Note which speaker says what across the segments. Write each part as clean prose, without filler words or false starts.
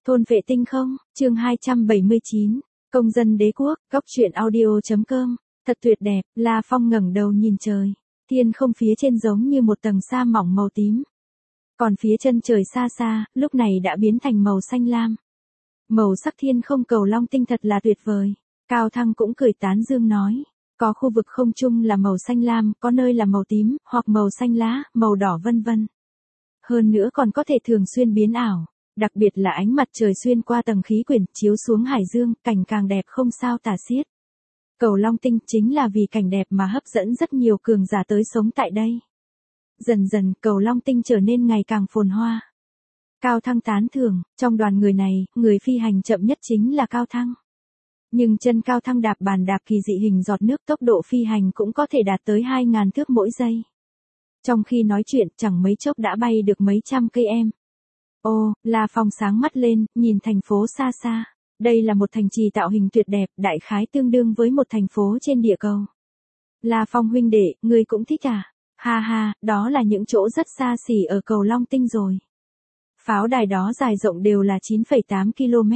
Speaker 1: Thôn vệ tinh không, chương 279, công dân đế quốc, góc truyện audio.com, thật tuyệt đẹp, La Phong ngẩng đầu nhìn trời, thiên không phía trên giống như một tầng sa mỏng màu tím. Còn phía chân trời xa xa, lúc này đã biến thành màu xanh lam. Màu sắc thiên không cầu long tinh thật là tuyệt vời. Cao Thăng cũng cười tán dương nói, có khu vực không trung là màu xanh lam, có nơi là màu tím, hoặc màu xanh lá, màu đỏ vân vân. Hơn nữa còn có thể thường xuyên biến ảo. Đặc biệt là ánh mặt trời xuyên qua tầng khí quyển, chiếu xuống hải dương, cảnh càng đẹp không sao tả xiết. Cầu Long Tinh chính là vì cảnh đẹp mà hấp dẫn rất nhiều cường giả tới sống tại đây. Dần dần, Cầu Long Tinh trở nên ngày càng phồn hoa. Cao Thăng tán thưởng, trong đoàn người này, người phi hành chậm nhất chính là Cao Thăng. Nhưng chân Cao Thăng đạp bàn đạp kỳ dị hình giọt nước, tốc độ phi hành cũng có thể đạt tới 2.000 thước mỗi giây. Trong khi nói chuyện, chẳng mấy chốc đã bay được mấy trăm cây em. Ô, La Phong sáng mắt lên, nhìn thành phố xa xa. Đây là một thành trì tạo hình tuyệt đẹp, đại khái tương đương với một thành phố trên địa cầu. La Phong huynh đệ, ngươi cũng thích à? Ha ha, đó là những chỗ rất xa xỉ ở cầu Long Tinh rồi. Pháo đài đó dài rộng đều là 9,8 km.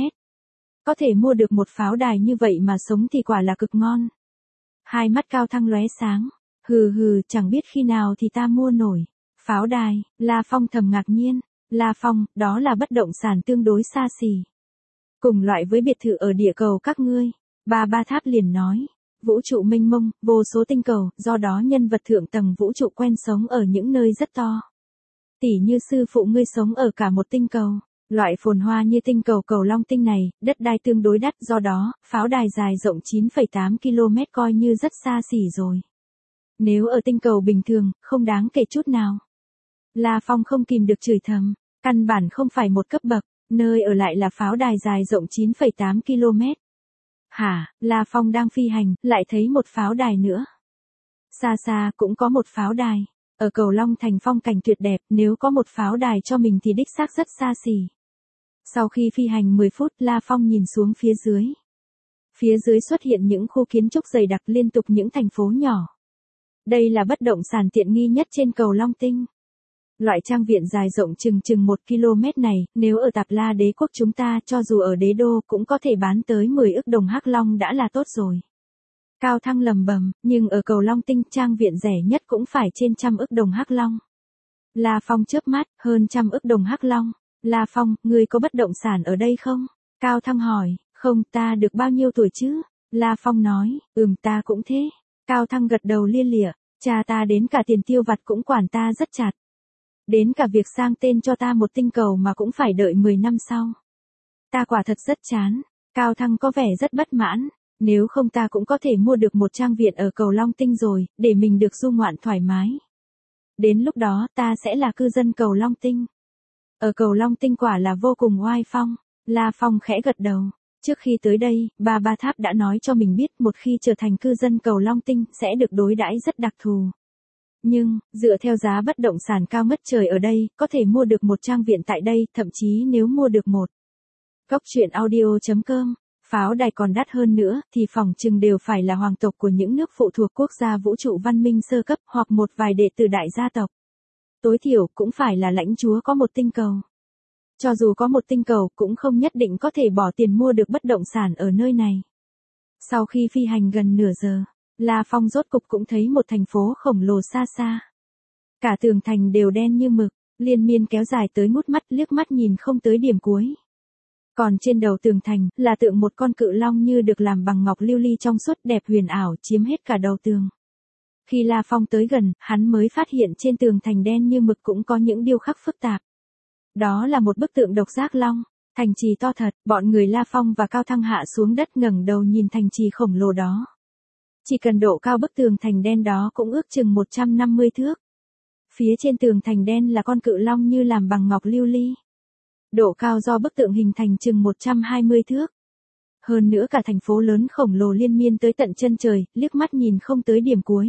Speaker 1: Có thể mua được một pháo đài như vậy mà sống thì quả là cực ngon. Hai mắt Cao Thăng lóe sáng. Hừ hừ, chẳng biết khi nào thì ta mua nổi. Pháo đài, La Phong thầm ngạc nhiên. La Phong, đó là bất động sản tương đối xa xỉ. Cùng loại với biệt thự ở địa cầu các ngươi. Ba Tháp liền nói. Vũ trụ mênh mông, vô số tinh cầu, do đó nhân vật thượng tầng vũ trụ quen sống ở những nơi rất to. Tỉ như sư phụ ngươi sống ở cả một tinh cầu. Loại phồn hoa như tinh cầu Cầu Long Tinh này, đất đai tương đối đắt, do đó, pháo đài dài rộng 9,8 km coi như rất xa xỉ rồi. Nếu ở tinh cầu bình thường, không đáng kể chút nào. La Phong không kìm được chửi thầm, căn bản không phải một cấp bậc, nơi ở lại là pháo đài dài rộng 9,8 km. Hả, La Phong đang phi hành, lại thấy một pháo đài nữa. Xa xa cũng có một pháo đài, ở Cầu Long Thành phong cảnh tuyệt đẹp, nếu có một pháo đài cho mình thì đích xác rất xa xỉ. Sau khi phi hành 10 phút, La Phong nhìn xuống phía dưới. Phía dưới xuất hiện những khu kiến trúc dày đặc liên tục những thành phố nhỏ. Đây là bất động sản tiện nghi nhất trên Cầu Long Tinh. Loại trang viện dài rộng chừng 1 km này, nếu ở Tạp La Đế quốc chúng ta cho dù ở đế đô cũng có thể bán tới 10 ức đồng Hắc Long đã là tốt rồi. Cao Thăng lầm bầm, nhưng ở Cầu Long Tinh trang viện rẻ nhất cũng phải trên 100 ức đồng Hắc Long. La Phong chớp mắt, hơn 100 ức đồng Hắc Long. La Phong, ngươi có bất động sản ở đây không? Cao Thăng hỏi, không, ta được bao nhiêu tuổi chứ? La Phong nói, ta cũng thế. Cao Thăng gật đầu lia lịa, cha ta đến cả tiền tiêu vặt cũng quản ta rất chặt. Đến cả việc sang tên cho ta một tinh cầu mà cũng phải đợi 10 năm sau. Ta quả thật rất chán. Cao Thăng có vẻ rất bất mãn. Nếu không ta cũng có thể mua được một trang viện ở Cầu Long Tinh rồi, để mình được du ngoạn thoải mái. Đến lúc đó ta sẽ là cư dân Cầu Long Tinh. Ở Cầu Long Tinh quả là vô cùng oai phong. La Phong khẽ gật đầu. Trước khi tới đây, Ba Tháp đã nói cho mình biết một khi trở thành cư dân Cầu Long Tinh sẽ được đối đãi rất đặc thù. Nhưng, dựa theo giá bất động sản cao ngất trời ở đây, có thể mua được một trang viện tại đây, thậm chí nếu mua được một. Góc truyện audio.com, pháo đài còn đắt hơn nữa, thì phỏng chừng đều phải là hoàng tộc của những nước phụ thuộc quốc gia vũ trụ văn minh sơ cấp, hoặc một vài đệ tử đại gia tộc. Tối thiểu cũng phải là lãnh chúa có một tinh cầu. Cho dù có một tinh cầu cũng không nhất định có thể bỏ tiền mua được bất động sản ở nơi này. Sau khi phi hành gần nửa giờ, La Phong rốt cục cũng thấy một thành phố khổng lồ xa xa. Cả tường thành đều đen như mực, liên miên kéo dài tới ngút mắt, liếc mắt nhìn không tới điểm cuối. Còn trên đầu tường thành là tượng một con cự long như được làm bằng ngọc lưu ly trong suốt đẹp huyền ảo chiếm hết cả đầu tường. Khi La Phong tới gần, hắn mới phát hiện trên tường thành đen như mực cũng có những điêu khắc phức tạp. Đó là một bức tượng độc giác long, thành trì to thật, bọn người La Phong và Cao Thăng hạ xuống đất ngẩng đầu nhìn thành trì khổng lồ đó. Chỉ cần độ cao bức tường thành đen đó cũng ước chừng 150 thước. Phía trên tường thành đen là con cự long như làm bằng ngọc lưu ly. Độ cao do bức tượng hình thành chừng 120 thước. Hơn nữa cả thành phố lớn khổng lồ liên miên tới tận chân trời, liếc mắt nhìn không tới điểm cuối.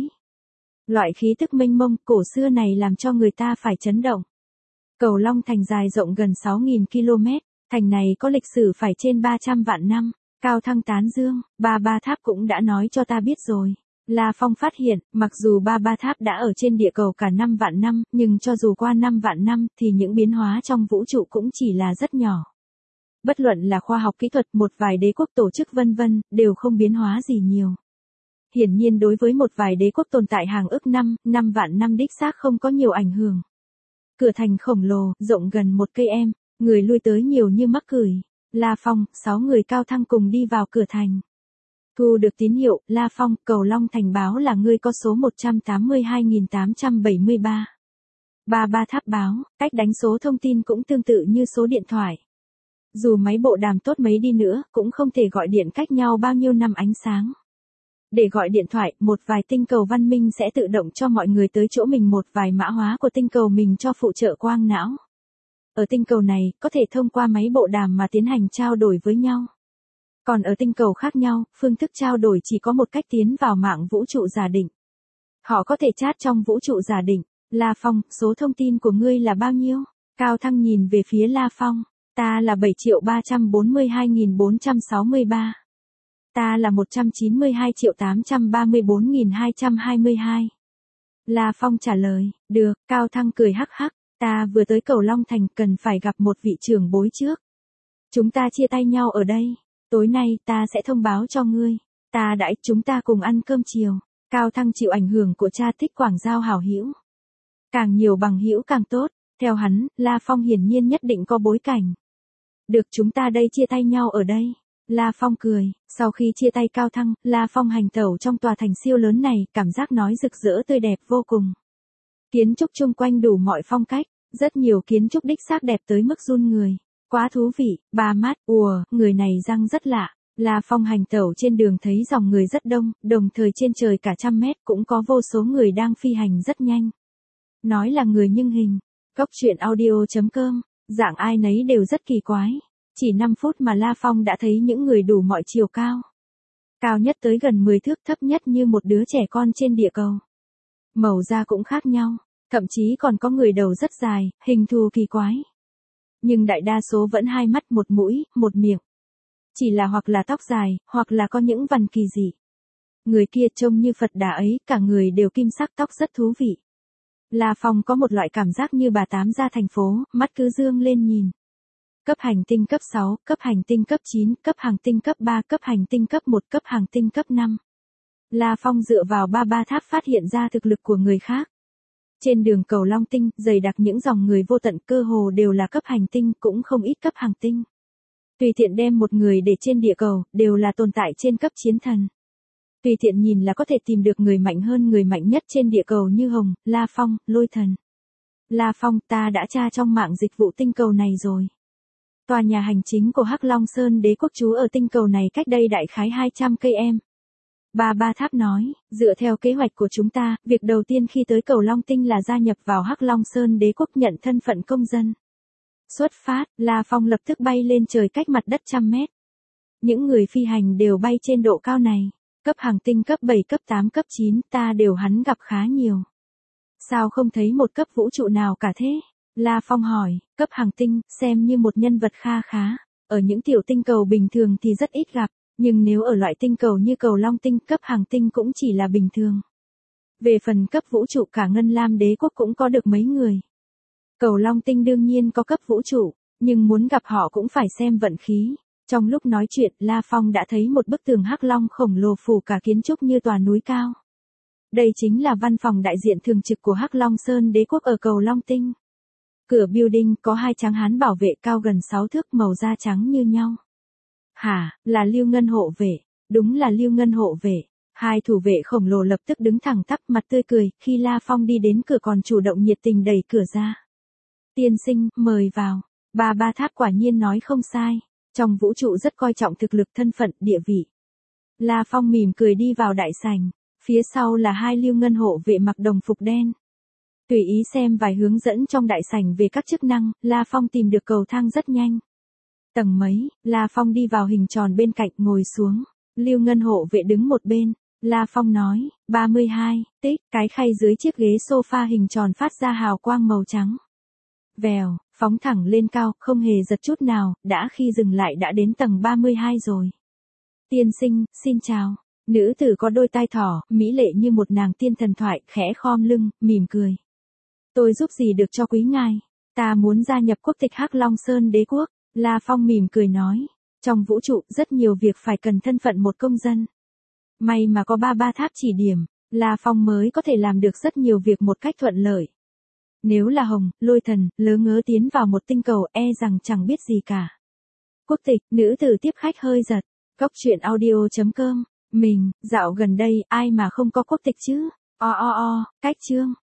Speaker 1: Loại khí tức mênh mông, cổ xưa này làm cho người ta phải chấn động. Cầu Long Thành dài rộng gần 6.000 km, thành này có lịch sử phải trên 300 vạn năm. Cao Thăng tán dương, Ba Tháp cũng đã nói cho ta biết rồi. La Phong phát hiện, mặc dù Ba Tháp đã ở trên địa cầu cả 5 vạn năm, nhưng cho dù qua 5 vạn năm thì những biến hóa trong vũ trụ cũng chỉ là rất nhỏ. Bất luận là khoa học kỹ thuật, một vài đế quốc tổ chức vân vân, đều không biến hóa gì nhiều. Hiển nhiên đối với một vài đế quốc tồn tại hàng ức năm vạn năm đích xác không có nhiều ảnh hưởng. Cửa thành khổng lồ, rộng gần 1 cây em, người lui tới nhiều như mắc cười. La Phong, 6 người cao thăng cùng đi vào cửa thành. Thu được tín hiệu, La Phong, Cầu Long Thành báo là ngươi có số 182.873. Ba tháp báo, cách đánh số thông tin cũng tương tự như số điện thoại. Dù máy bộ đàm tốt mấy đi nữa, cũng không thể gọi điện cách nhau bao nhiêu năm ánh sáng. Để gọi điện thoại, một vài tinh cầu văn minh sẽ tự động cho mọi người tới chỗ mình một vài mã hóa của tinh cầu mình cho phụ trợ quang não. Ở tinh cầu này, có thể thông qua máy bộ đàm mà tiến hành trao đổi với nhau. Còn ở tinh cầu khác nhau, phương thức trao đổi chỉ có một cách tiến vào mạng vũ trụ giả định. Họ có thể chat trong vũ trụ giả định. La Phong, số thông tin của ngươi là bao nhiêu? Cao Thăng nhìn về phía La Phong. Ta là 7.342.463. Ta là 192.834.222. La Phong trả lời, được, Cao Thăng cười hắc hắc, ta vừa tới Cầu Long Thành cần phải gặp một vị trưởng bối trước. Chúng ta chia tay nhau ở đây, tối nay ta sẽ thông báo cho ngươi, ta đãi chúng ta cùng ăn cơm chiều. Cao Thăng chịu ảnh hưởng của cha thích quảng giao hảo hữu. Càng nhiều bằng hữu càng tốt, theo hắn, La Phong hiển nhiên nhất định có bối cảnh. Được chúng ta đây chia tay nhau ở đây. La Phong cười, sau khi chia tay Cao Thăng, La Phong hành tẩu trong tòa thành siêu lớn này, cảm giác nói rực rỡ tươi đẹp vô cùng. Kiến trúc chung quanh đủ mọi phong cách, rất nhiều kiến trúc đích xác đẹp tới mức run người. Quá thú vị, ba mắt, người này răng rất lạ. La Phong hành tẩu trên đường thấy dòng người rất đông, đồng thời trên trời cả trăm mét cũng có vô số người đang phi hành rất nhanh. Nói là người nhưng hình. Góc truyện audio.com, dạng ai nấy đều rất kỳ quái. Chỉ 5 phút mà La Phong đã thấy những người đủ mọi chiều cao. Cao nhất tới gần 10 thước, thấp nhất như một đứa trẻ con trên địa cầu. Màu da cũng khác nhau, thậm chí còn có người đầu rất dài, hình thù kỳ quái. Nhưng đại đa số vẫn 2 mắt, 1 mũi, 1 miệng. Chỉ là hoặc là tóc dài, hoặc là có những vằn kỳ dị. Người kia trông như Phật Đà ấy, cả người đều kim sắc, tóc rất thú vị. La Phong có một loại cảm giác như bà Tám ra thành phố, mắt cứ dương lên nhìn. Cấp hành tinh cấp 6, cấp hành tinh cấp 9, cấp hành tinh cấp 3, cấp hành tinh cấp 1, cấp hành tinh cấp 5. La Phong dựa vào ba tháp phát hiện ra thực lực của người khác. Trên đường Cầu Long Tinh, dày đặc những dòng người vô tận, cơ hồ đều là cấp hành tinh, cũng không ít cấp hành tinh. Tùy tiện đem một người để trên địa cầu, đều là tồn tại trên cấp chiến thần. Tùy tiện nhìn là có thể tìm được người mạnh hơn người mạnh nhất trên địa cầu như Hồng, La Phong, Lôi Thần. La Phong, ta đã tra trong mạng dịch vụ tinh cầu này rồi. Tòa nhà hành chính của Hắc Long Sơn Đế quốc trú ở tinh cầu này cách đây đại khái 200 cây em. Ba tháp nói, dựa theo kế hoạch của chúng ta, việc đầu tiên khi tới Cầu Long Tinh là gia nhập vào Hắc Long Sơn Đế quốc, nhận thân phận công dân. Xuất phát, La Phong lập tức bay lên trời cách mặt đất 100 mét. Những người phi hành đều bay trên độ cao này. Cấp hành tinh cấp 7, cấp 8, cấp 9, ta đều hắn gặp khá nhiều. Sao không thấy một cấp vũ trụ nào cả thế? La Phong hỏi, cấp hành tinh, xem như một nhân vật kha khá. Ở những tiểu tinh cầu bình thường thì rất ít gặp, nhưng nếu ở loại tinh cầu như Cầu Long Tinh, cấp hành tinh cũng chỉ là bình thường. Về phần cấp vũ trụ, cả Ngân Lam Đế quốc cũng có được mấy người. Cầu Long Tinh đương nhiên có cấp vũ trụ, nhưng muốn gặp họ cũng phải xem vận khí. Trong lúc nói chuyện, La Phong đã thấy một bức tường hắc long khổng lồ phủ cả kiến trúc như tòa núi cao. Đây chính là văn phòng đại diện thường trực của Hắc Long Sơn Đế quốc ở Cầu Long Tinh. Cửa building có 2 tráng hán bảo vệ cao gần 6 thước, màu da trắng như nhau. Hả, là Lưu Ngân hộ vệ, đúng là Lưu Ngân hộ vệ. 2 thủ vệ khổng lồ lập tức đứng thẳng tắp, mặt tươi cười, khi La Phong đi đến cửa còn chủ động nhiệt tình đẩy cửa ra. Tiên sinh, mời vào. Ba tháp quả nhiên nói không sai. Trong vũ trụ rất coi trọng thực lực, thân phận, địa vị. La Phong mỉm cười đi vào đại sảnh. Phía sau là 2 Lưu Ngân hộ vệ mặc đồng phục đen. Tùy ý xem vài hướng dẫn trong đại sảnh về các chức năng, La Phong tìm được cầu thang rất nhanh. Tầng mấy, La Phong đi vào hình tròn bên cạnh, ngồi xuống. Lưu Ngân hộ vệ đứng một bên. La Phong nói, 32, tích, cái khay dưới chiếc ghế sofa hình tròn phát ra hào quang màu trắng. Vèo, phóng thẳng lên cao, không hề giật chút nào, đã khi dừng lại đã đến tầng 32 rồi. Tiên sinh, xin chào. Nữ tử có đôi tai thỏ, mỹ lệ như một nàng tiên thần thoại, khẽ khom lưng, mỉm cười. Tôi giúp gì được cho quý ngài? Ta muốn gia nhập quốc tịch Hắc Long Sơn Đế quốc. La Phong mỉm cười nói. Trong vũ trụ rất nhiều việc phải cần thân phận một công dân. May mà có ba tháp chỉ điểm, La Phong mới có thể làm được rất nhiều việc một cách thuận lợi. Nếu là Hồng, Lôi Thần, lớ ngớ tiến vào một tinh cầu e rằng chẳng biết gì cả. Quốc tịch, nữ tử tiếp khách hơi giật. Cốc truyện audio.com. Mình, dạo gần đây ai mà không có quốc tịch chứ? Cách chương.